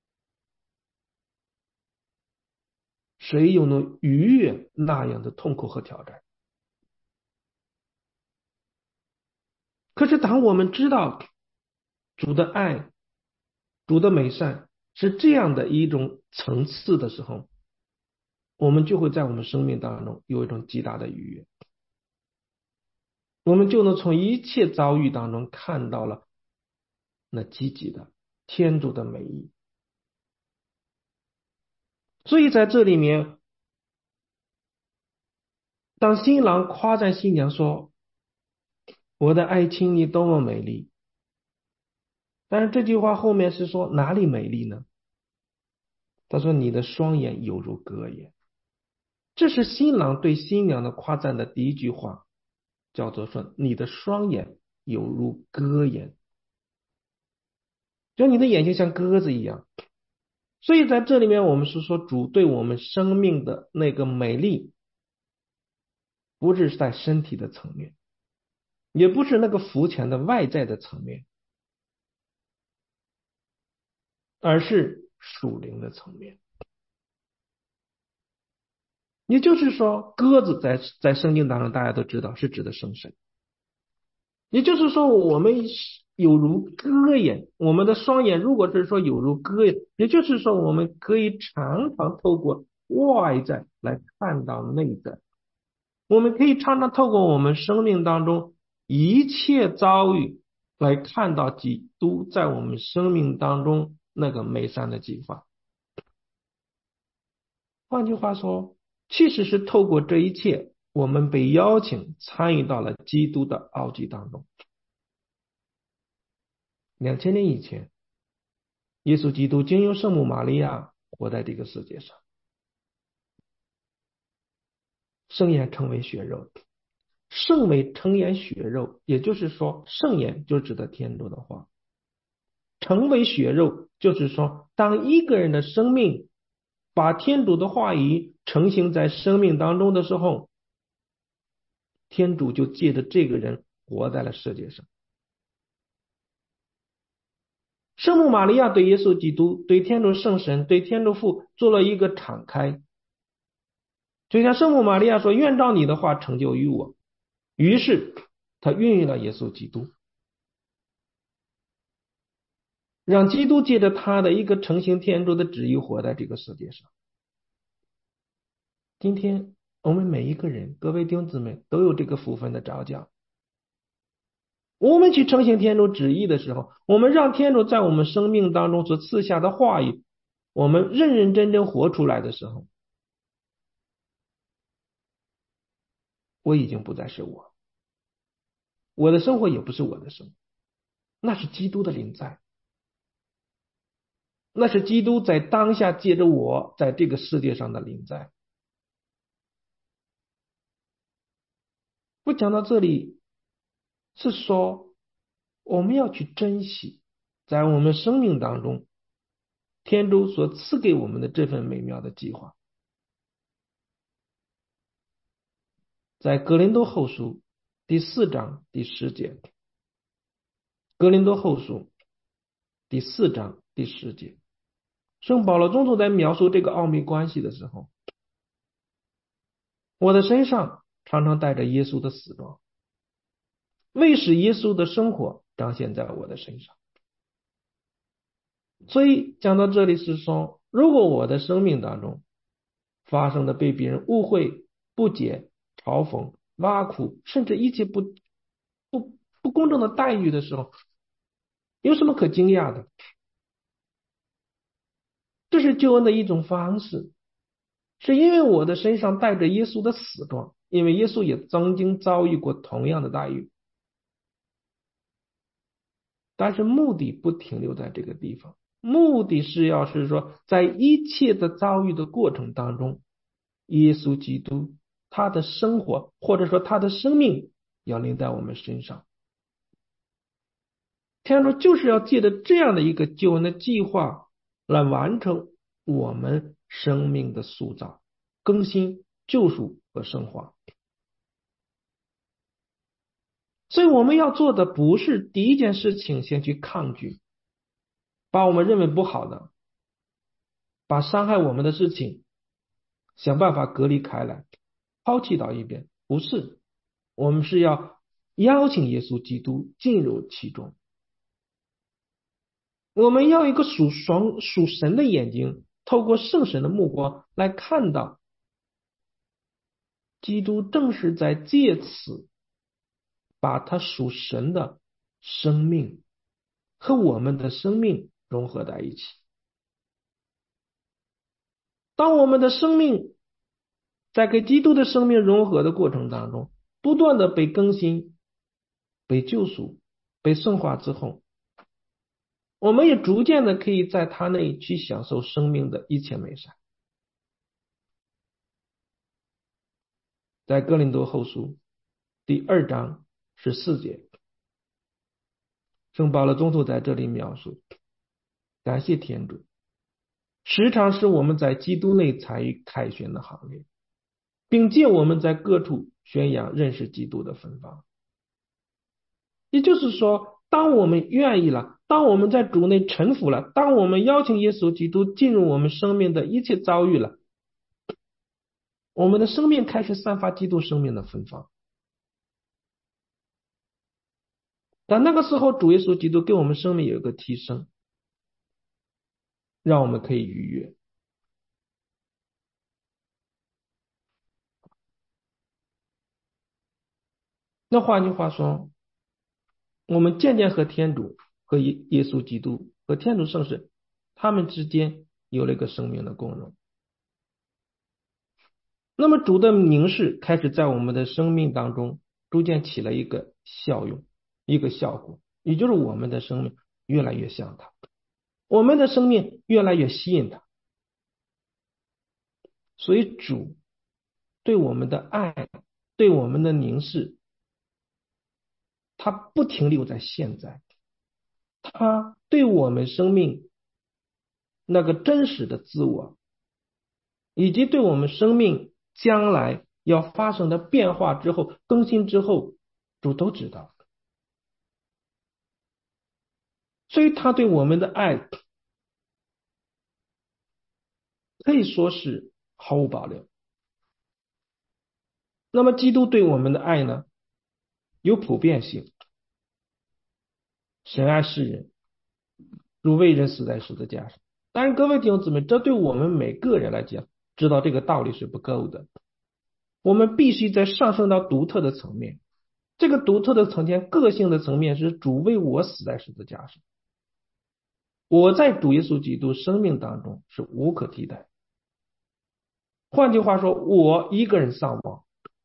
谁又能逾越那样的痛苦和挑战？可是当我们知道主的爱、主的美善是这样的一种层次的时候，我们就会在我们生命当中有一种极大的愉悦，我们就能从一切遭遇当中看到了那积极的天主的美意。所以在这里面，当新郎夸赞新娘说：“我的爱卿，你多么美丽！”但是这句话后面是说哪里美丽呢？他说：“你的双眼犹如歌眼。” 这是新郎对新娘的夸赞的第一句话，叫做说你的双眼有如鸽眼，就你的眼睛像鸽子一样。所以在这里面，我们是说主对我们生命的那个美丽，不是在身体的层面，也不是那个肤浅的外在的层面，而是属灵的层面。也就是说，鸽子在圣经当中大家都知道是指的圣神。也就是说，我们有如鸽眼，我们的双眼如果是说有如鸽眼，也就是说，我们可以常常透过外在来看到内在，我们可以常常透过我们生命当中一切遭遇来看到基督在我们生命当中那个美善的计划。换句话说，其实是透过这一切，我们被邀请参与到了基督的奥迹当中。2000年以前，耶稣基督经由圣母玛利亚活在这个世界上，圣言成为血肉，圣为成言血肉，也就是说，圣言就指的天主的话，成为血肉，就是说，当一个人的生命把天主的话语成型在生命当中的时候，天主就借着这个人活在了世界上。圣母玛利亚对耶稣基督、对天主圣神、对天主父做了一个敞开，就像圣母玛利亚说：“愿照你的话成就于我。”于是他孕育了耶稣基督，让基督借着他的一个成行天主的旨意活在这个世界上。今天我们每一个人，各位弟兄姊妹都有这个福分的召叫。我们去成行天主旨意的时候，我们让天主在我们生命当中所赐下的话语，我们认认真真活出来的时候，我已经不再是我，我的生活也不是我的生活，那是基督的临在，那是基督在当下借着我在这个世界上的临在。我讲到这里是说，我们要去珍惜在我们生命当中天主所赐给我们的这份美妙的计划。在格林多后书第4章第10节，格林多后书第4章第10节，圣保罗宗徒在描述这个奥秘关系的时候，我的身上常常带着耶稣的死状，为使耶稣的生活彰显在我的身上。所以讲到这里是说，如果我的生命当中发生的被别人误会、不解、嘲讽、挖苦，甚至一切不公正的待遇的时候，有什么可惊讶的？这是救恩的一种方式，是因为我的身上带着耶稣的死状，因为耶稣也曾经遭遇过同样的待遇。但是目的不停留在这个地方，目的是要是说，在一切的遭遇的过程当中，耶稣基督他的生活或者说他的生命要临在我们身上。天主就是要借着这样的一个救恩的计划来完成我们生命的塑造、更新、救赎和升华。所以我们要做的不是第一件事情先去抗拒，把我们认为不好的，把伤害我们的事情想办法隔离开来，抛弃到一边。不是，我们是要邀请耶稣基督进入其中。我们要一个属神的眼睛，透过圣神的目光来看到，基督正是在借此把他属神的生命和我们的生命融合在一起。当我们的生命在跟基督的生命融合的过程当中，不断的被更新、被救赎、被圣化之后，我们也逐渐的可以在他那里去享受生命的一切美善。 在哥林多后书第2章14节，圣保罗中途在这里描述，感谢天主，时常使我们在基督内参与凯旋的行列，并借我们在各处宣扬认识基督的芬芳。也就是说，当我们愿意了，当我们在主内臣服了，当我们邀请耶稣基督进入我们生命的一切遭遇了，我们的生命开始散发基督生命的芬芳。但那个时候，主耶稣基督给我们生命有一个提升，让我们可以逾越。那换句话说，我们渐渐和天主、和耶稣基督、和天主圣神，他们之间有了一个生命的共融。那么主的凝视开始在我们的生命当中逐渐起了一个效用，一个效果，也就是我们的生命越来越像他，我们的生命越来越吸引他。所以主对我们的爱，对我们的凝视，他不停留在现在，他对我们生命那个真实的自我，以及对我们生命将来要发生的变化之后、更新之后，主都知道。所以他对我们的爱可以说是毫无保留。那么基督对我们的爱呢，有普遍性。神爱世人，如为人死在十字架上。当然，各位弟兄姊妹，这对我们每个人来讲，知道这个道理是不够的。我们必须再上升到独特的层面。这个独特的层面，个性的层面是主为我死在十字架上。我在主耶稣基督生命当中是无可替代。换句话说，我一个人丧亡，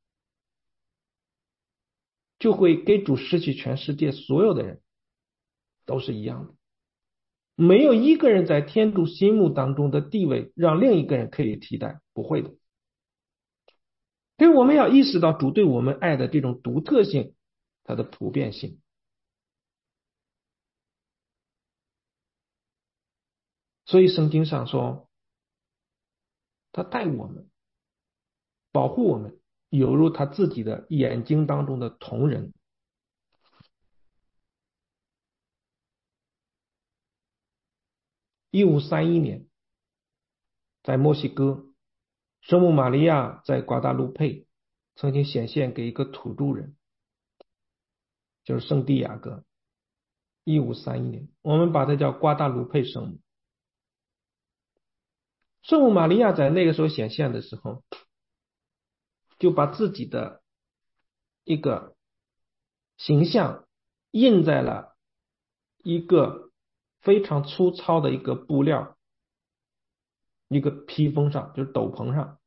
就会给主失去全世界所有的人，都是一样的。没有一个人在天主心目当中的地位让另一个人可以替代，不会的。所以我们要意识到主对我们爱的这种独特性，它的普遍性。所以圣经上说，他待我们，保护我们，犹如他自己的眼睛当中的瞳人。1531年，在墨西哥，圣母玛利亚在瓜达卢佩曾经显现给一个土著人，就是圣地亚哥。1531年，我们把它叫瓜达卢佩圣母。圣母玛利亚在那个时候显现的时候，就把自己的一个形象印在了一个非常粗糙的一个布料、一个披风上，就是斗篷上。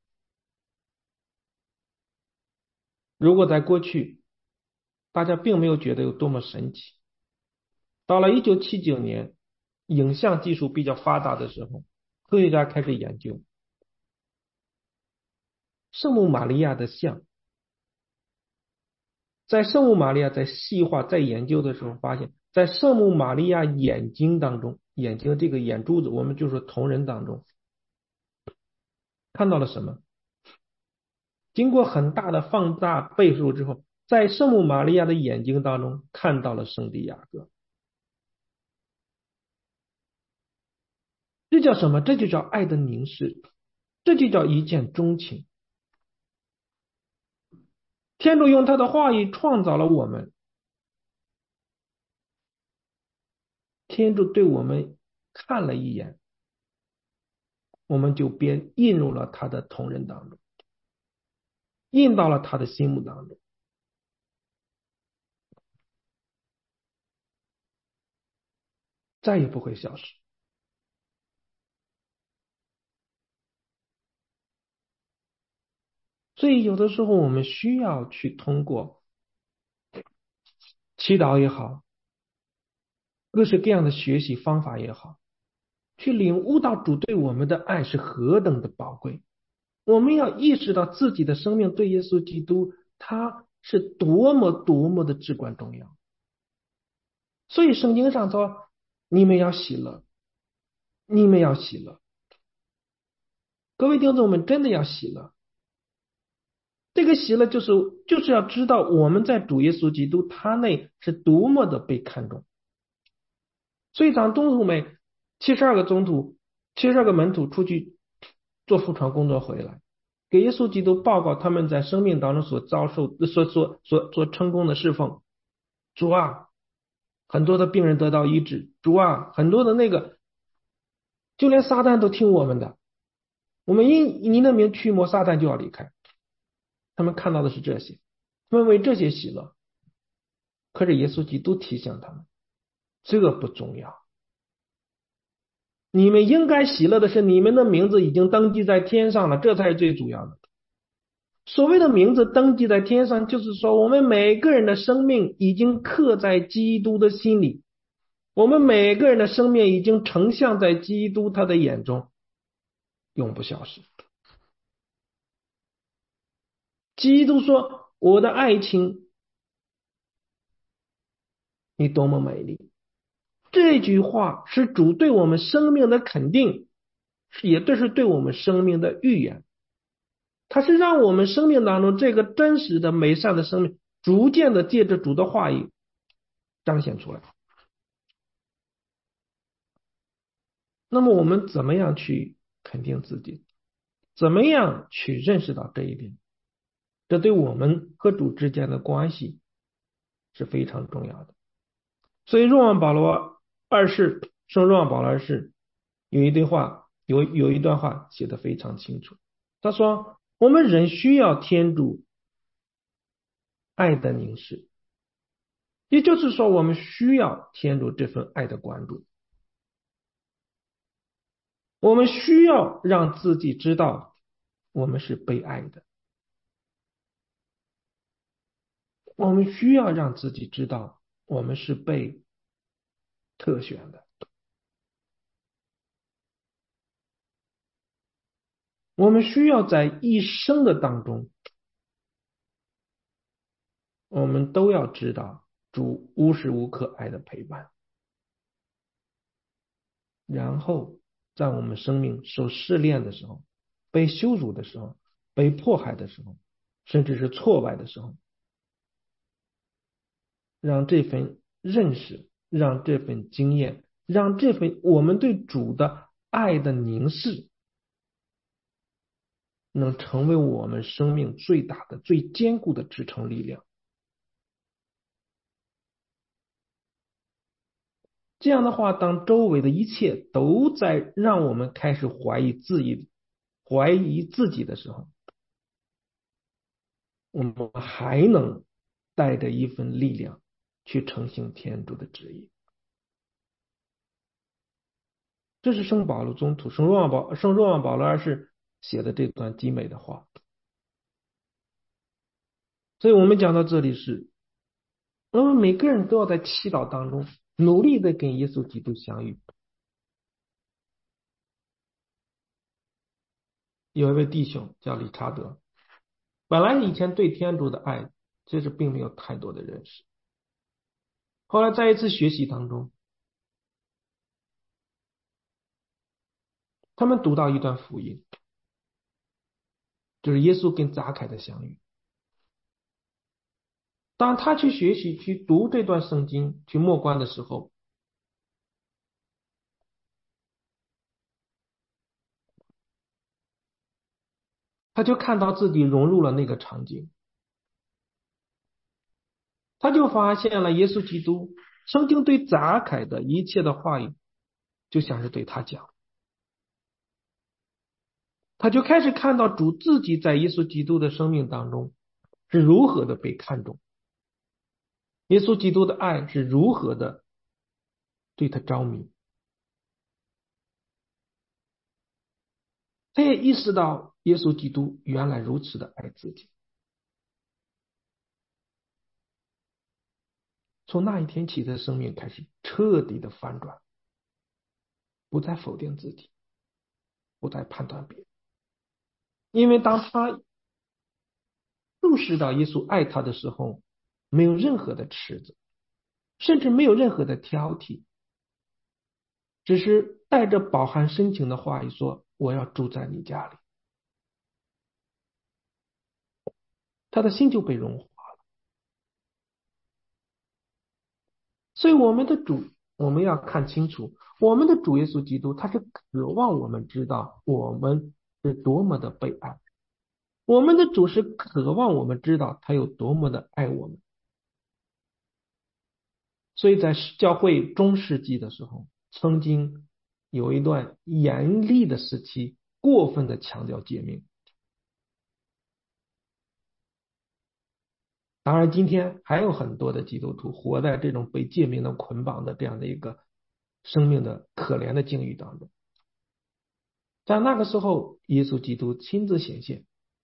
如果在过去，大家并没有觉得有多么神奇。到了1979年，影像技术比较发达的时候，科学家开始研究圣母玛利亚的像。在圣母玛利亚在细化在研究的时候，发现在圣母玛利亚眼睛当中，眼睛这个眼珠子，我们就说瞳仁当中，看到了什么？经过很大的放大倍数之后，在圣母玛利亚的眼睛当中看到了圣地亚哥。这叫什么？这就叫爱的凝视，这就叫一见钟情。天主用他的话语创造了我们，天主对我们看了一眼，我们就便印入了他的瞳仁当中，印到了他的心目当中，再也不会消失。所以有的时候我们需要去通过祈祷也好，各式各样的学习方法也好，去领悟到主对我们的爱是何等的宝贵。 我们要意识到自己的生命对耶稣基督，他是多么多么的至关重要。所以圣经上说，你们要喜乐，你们要喜乐。各位听众们，真的要喜乐。这个喜乐就是要知道我们在主耶稣基督他内是多么的被看重。所以当宗徒们72个宗徒、72个门徒出去做复传工作回来，给耶稣基督报告他们在生命当中所遭受、所成功的侍奉。主啊，很多的病人得到医治。主啊，很多的那个，就连撒旦都听我们的。我们因您的名驱魔，撒旦就要离开。他们看到的是这些，他们为这些喜乐。可是耶稣基督提醒他们，这个不重要。你们应该喜乐的是，你们的名字已经登记在天上了，这才是最主要的。所谓的名字登记在天上，就是说我们每个人的生命已经刻在基督的心里，我们每个人的生命已经成像在基督他的眼中，永不消失。基督说：“我的爱情，你多么美丽。”这句话是主对我们生命的肯定，也这是对我们生命的预言。它是让我们生命当中这个真实的美善的生命，逐渐的借着主的话语彰显出来。那么我们怎么样去肯定自己？怎么样去认识到这一点？这对我们和主之间的关系是非常重要的。所以圣若望保罗二世有一段话写得非常清楚。他说：“我们人需要天主爱的凝视，也就是说，我们需要天主这份爱的关注。我们需要让自己知道我们是被爱的。我们需要让自己知道我们是被特选的。我们需要在一生的当中，我们都要知道主无时无刻爱的陪伴。然后在我们生命受试炼的时候，被羞辱的时候，被迫害的时候，甚至是挫败的时候，让这份认识，让这份经验，让这份我们对主的爱的凝视，能成为我们生命最大的、最坚固的支撑力量。这样的话，当周围的一切都在让我们开始怀疑自己的时候，我们还能带着一份力量去承行天主的旨意。这是圣保罗宗徒圣若望保罗二世写的这段极美的话。所以我们讲到这里是，我们每个人都要在祈祷当中努力的跟耶稣基督相遇。有一位弟兄叫理查德，本来以前对天主的爱其实并没有太多的认识，后来在一次学习当中，他们读到一段福音，就是耶稣跟匝凯的相遇。当他去学习去读这段圣经去默观的时候，他就看到自己融入了那个场景，他就发现了耶稣基督曾经对匝凯的一切的话语就像是对他讲。他就开始看到主自己在耶稣基督的生命当中是如何的被看重，耶稣基督的爱是如何的对他着迷。他也意识到耶稣基督原来如此的爱自己。从那一天起，他的生命开始彻底的反转，不再否定自己，不再判断别人。 因为当他注视到耶稣爱他的时候，没有任何的斥责，甚至没有任何的挑剔，只是带着饱含深情的话语说：“我要住在你家里。”他的心就被融化。所以我们的主，我们要看清楚，我们的主耶稣基督，他是渴望我们知道我们是多么的被爱。我们的主是渴望我们知道他有多么的爱我们。所以在教会中世纪的时候，曾经有一段严厉的时期，过分的强调诫命。当然，今天还有很多的基督徒活在这种被诫命的捆绑的这样的一个生命的可怜的境遇当中。在那个时候，耶稣基督亲自显现，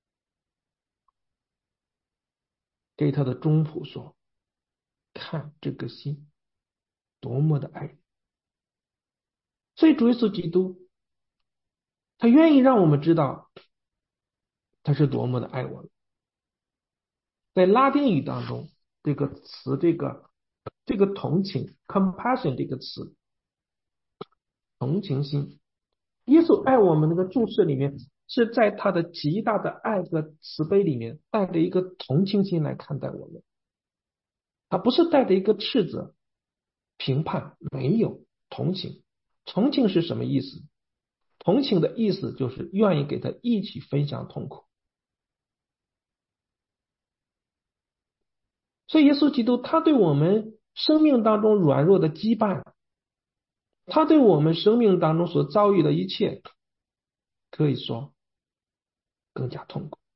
给他的中仆说：“看这个心多么的爱你。”所以主耶稣基督，他愿意让我们知道他是多么的爱我们。在拉丁语当中，这个词，这个同情 （compassion） 这个词，同情心，耶稣爱我们那个注释里面，是在他的极大的爱和慈悲里面，带着一个同情心来看待我们。他不是带着一个斥责、评判，没有同情。同情是什么意思？同情的意思就是愿意给他一起分享痛苦。所以耶稣基督他对我们生命当中软弱的羁绊，他对我们生命当中所遭遇的一切，可以说更加痛苦。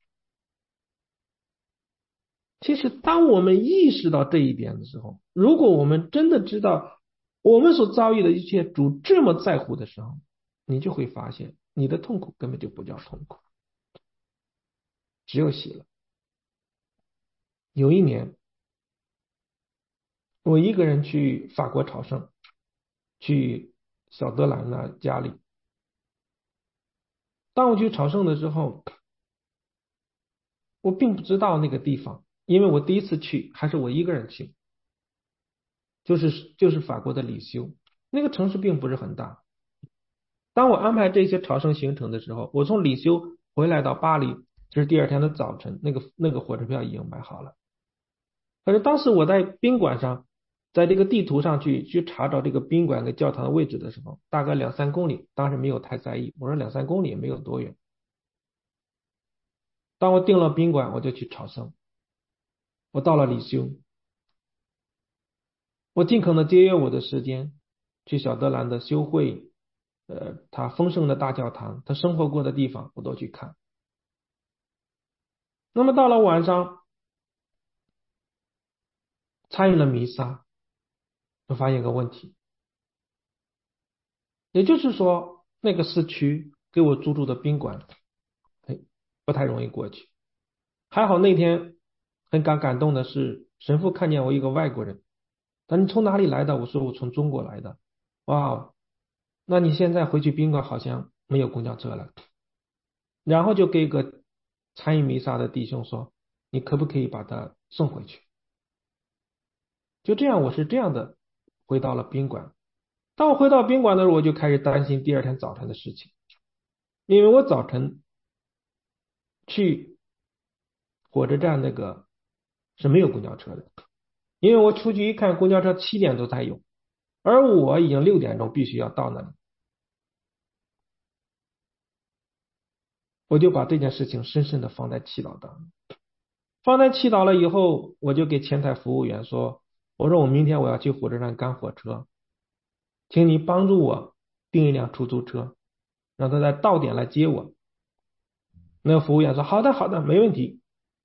其实当我们意识到这一点的时候，如果我们真的知道我们所遭遇的一切主这么在乎的时候，你就会发现你的痛苦根本就不叫痛苦，只有喜乐。有一年，我一个人去法国朝圣，去小德兰的家里。当我去朝圣的时候，我并不知道那个地方，因为我第一次去，还是我一个人去，就是法国的里修，那个城市并不是很大。当我安排这些朝圣行程的时候，我从里修回来到巴黎，这是第二天的早晨，那个火车票已经买好了。可是当时我在宾馆上，在这个地图上去查找这个宾馆跟教堂的位置的时候，大概2-3公里，当时没有太在意，我说2-3公里也没有多远。当我订了宾馆，我就去朝圣。我到了里修，我尽可能节约我的时间，去小德兰的修会，他丰盛的大教堂，他生活过的地方，我都去看。那么到了晚上，参与了弥撒，我发现个问题，也就是说，那个市区给我租住的宾馆，哎，不太容易过去。还好那天很感动的是，神父看见我一个外国人，他说你从哪里来的？我说我从中国来的。哇，那你现在回去宾馆好像没有公交车了。然后就给一个参与弥撒的弟兄说，你可不可以把他送回去？就这样，我是这样的回到了宾馆。当我回到宾馆的时候，我就开始担心第二天早晨的事情，因为我早晨去火车站那个是没有公交车的，因为我出去一看，公交车7点多才有，而我已经6点钟必须要到那里，我就把这件事情深深的放在祈祷当中。放在祈祷了以后，我就给前台服务员说：“我说我明天我要去火车站赶火车，请你帮助我订一辆出租车，让他在到点来接我。”那个服务员说：“好的，好的，没问题。”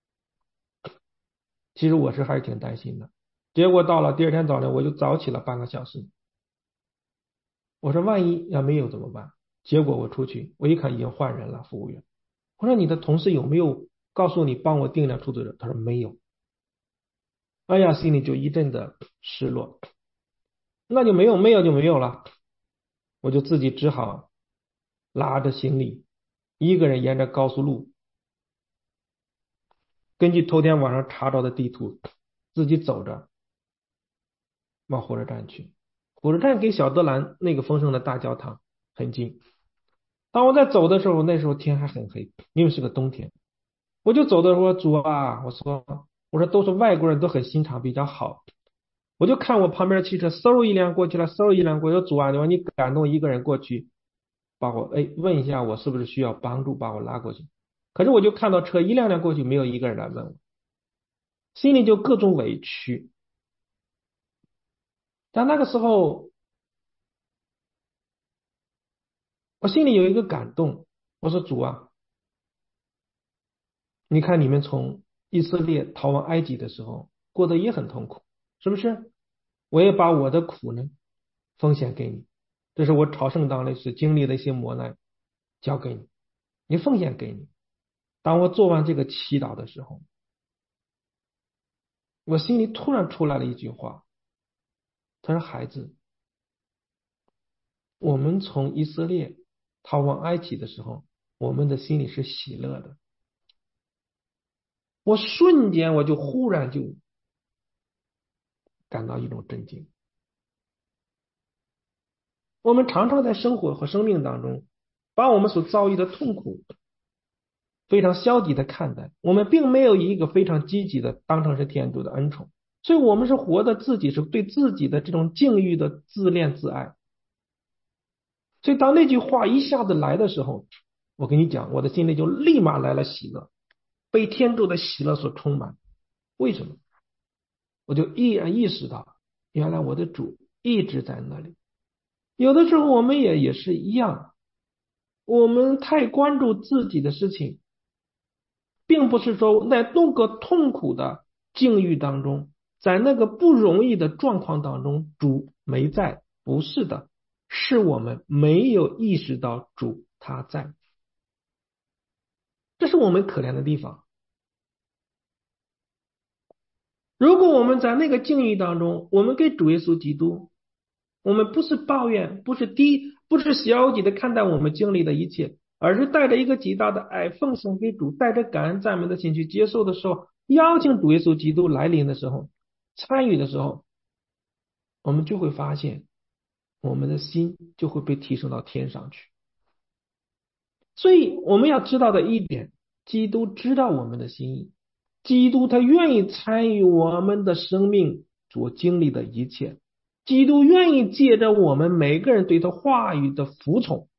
其实我是还是挺担心的。结果到了第二天早晨，我就早起了半个小时。我说万一要没有怎么办？结果我出去，我一看已经换人了，服务员。我说你的同事有没有告诉你帮我订一辆出租车？他说没有。哎呀，心里就一阵的失落。那就没有就没有了，我就自己只好拉着行李一个人沿着高速路，根据头天晚上查找的地图，自己走着往火车站去。火车站给小德兰那个丰盛的大教堂很近。当我在走的时候，那时候天还很黑，因为是个冬天。我就走的时候，主啊，我说都是外国人，都很心肠比较好。我就看我旁边的汽车，嗖一辆过去了，嗖一辆过去了。主啊，你感动一个人过去，把我问一下我是不是需要帮助，把我拉过去。可是我就看到车一辆辆过去，没有一个人来问我，心里就各种委屈。但那个时候，我心里有一个感动，我说主啊，你看你们从以色列逃亡埃及的时候，过得也很痛苦，是不是？我也把我的苦呢奉献给你，这是我朝圣当的是经历的一些磨难，交给你，你奉献给你。当我做完这个祈祷的时候，我心里突然出来了一句话，他说：“孩子，我们从以色列逃往埃及的时候，我们的心里是喜乐的。”我瞬间我就忽然就感到一种震惊。我们常常在生活和生命当中，把我们所遭遇的痛苦非常消极的看待，我们并没有以一个非常积极的当成是天主的恩宠，所以我们是活的自己是对自己的这种境遇的自恋自爱。所以当那句话一下子来的时候，我跟你讲，我的心里就立马来了喜乐，被天主的喜乐所充满。为什么？我就毅然意识到，原来我的主一直在那里。有的时候我们也是一样，我们太关注自己的事情，并不是说在那个痛苦的境遇当中，在那个不容易的状况当中，主没在，不是的，是我们没有意识到主他在，这是我们可怜的地方。如果我们在那个境遇当中，我们给主耶稣基督，我们不是抱怨，不是消极的看待我们经历的一切，而是带着一个极大的爱奉献给主，带着感恩赞美的心去接受的时候，邀请主耶稣基督来临的时候，参与的时候，我们就会发现，我们的心就会被提升到天上去。所以我们要知道的一点，基督知道我们的心意，基督他愿意参与我们的生命所经历的一切，基督愿意借着我们每个人对他话语的服从，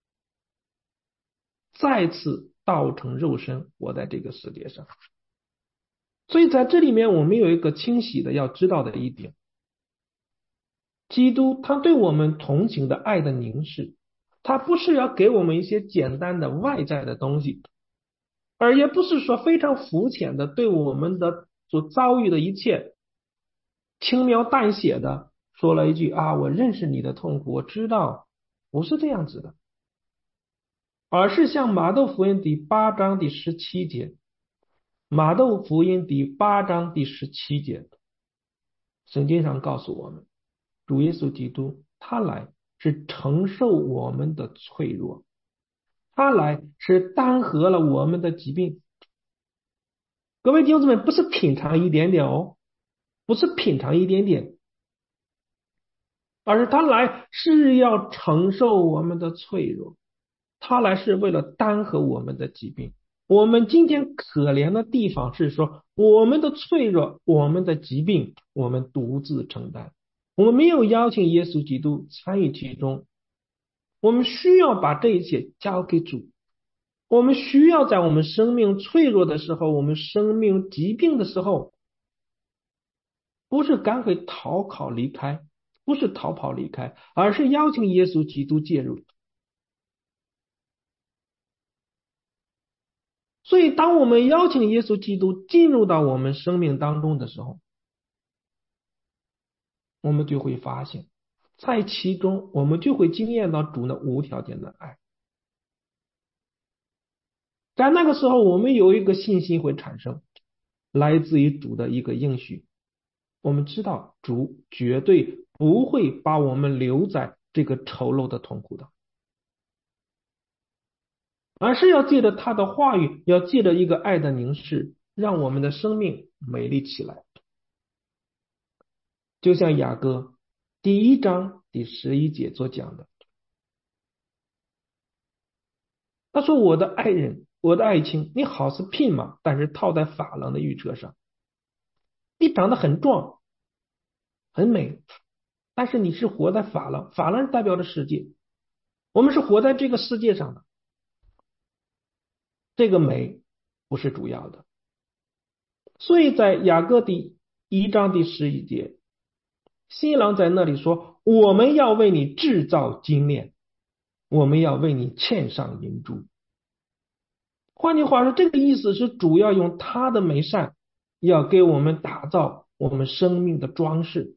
再次道成肉身活在这个世界上。所以在这里面，我们有一个清晰的要知道的一点，基督他对我们同情的爱的凝视，他不是要给我们一些简单的外在的东西，而也不是说非常肤浅的对我们的所遭遇的一切轻描淡写的说了一句啊，我认识你的痛苦，我知道，不是这样子的，而是像马窦福音第八章第17节，马窦福音第八章第17节，圣经上告诉我们，主耶稣基督他来是承受我们的脆弱，他来是担合了我们的疾病。各位弟兄姊妹，不是品尝一点点哦，不是品尝一点点，而是他来是要承受我们的脆弱，他来是为了担合我们的疾病。我们今天可怜的地方是说，我们的脆弱，我们的疾病，我们独自承担，我们没有邀请耶稣基督参与其中。我们需要把这一切交给主，我们需要在我们生命脆弱的时候，我们生命疾病的时候，不是赶快逃跑离开，不是逃跑离开，而是邀请耶稣基督介入。所以，当我们邀请耶稣基督进入到我们生命当中的时候，我们就会发现，在其中我们就会经验到主那无条件的爱。在那个时候，我们有一个信心会产生，来自于主的一个应许。我们知道主绝对不会把我们留在这个丑陋的痛苦的。 而是要借着他的话语，要借着一个爱的凝视，让我们的生命美丽起来。就像雅歌第1章第11节所讲的，他说：“我的爱人，我的爱卿，你好似牝马，但是套在珐琅的御车上。你长得很壮，很美，但是你是活在珐琅，珐琅代表着世界，我们是活在这个世界上的，这个美不是主要的。所以在雅歌第1章第11节，新郎在那里说：我们要为你制造金链，我们要为你嵌上银珠。换句话说，这个意思是主要用他的美善，要给我们打造我们生命的装饰，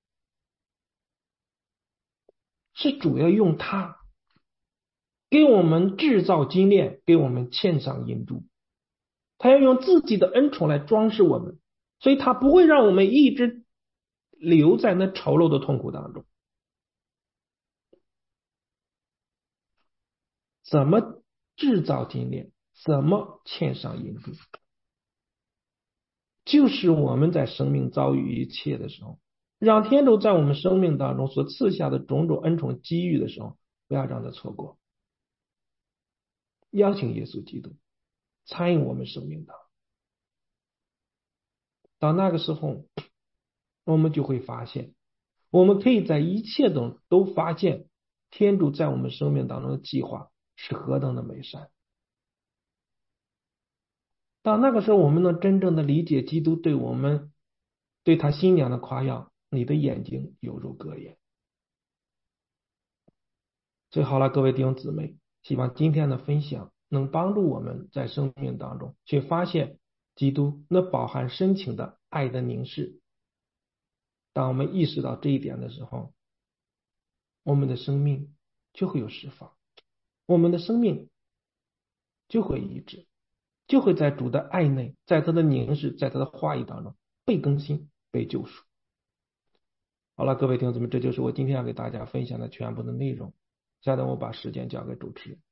是主要用它给我们制造金链，给我们嵌上银珠。他要用自己的恩宠来装饰我们，所以他不会让我们一直留在那丑陋的痛苦当中。怎么制造金链？怎么嵌上银珠？就是我们在生命遭遇一切的时候，让天主在我们生命当中所赐下的种种恩宠机遇的时候，不要让它错过。邀请耶稣基督参与我们生命当中，到那个时候，我们就会发现，我们可以在一切都发现天主在我们生命当中的计划是何等的美善。到那个时候，我们能真正的理解基督对他新娘的夸耀，你的眼睛犹如歌眼。所以好了，各位弟兄姊妹，希望今天的分享能帮助我们在生命当中去发现基督那饱含深情的爱的凝视。当我们意识到这一点的时候，我们的生命就会有释放，我们的生命就会医治，就会在主的爱内，在他的凝视，在他的话语当中被更新、被救赎。好了，各位弟兄姊妹，这就是我今天要给大家分享的全部的内容。下面我把时间交给主持人。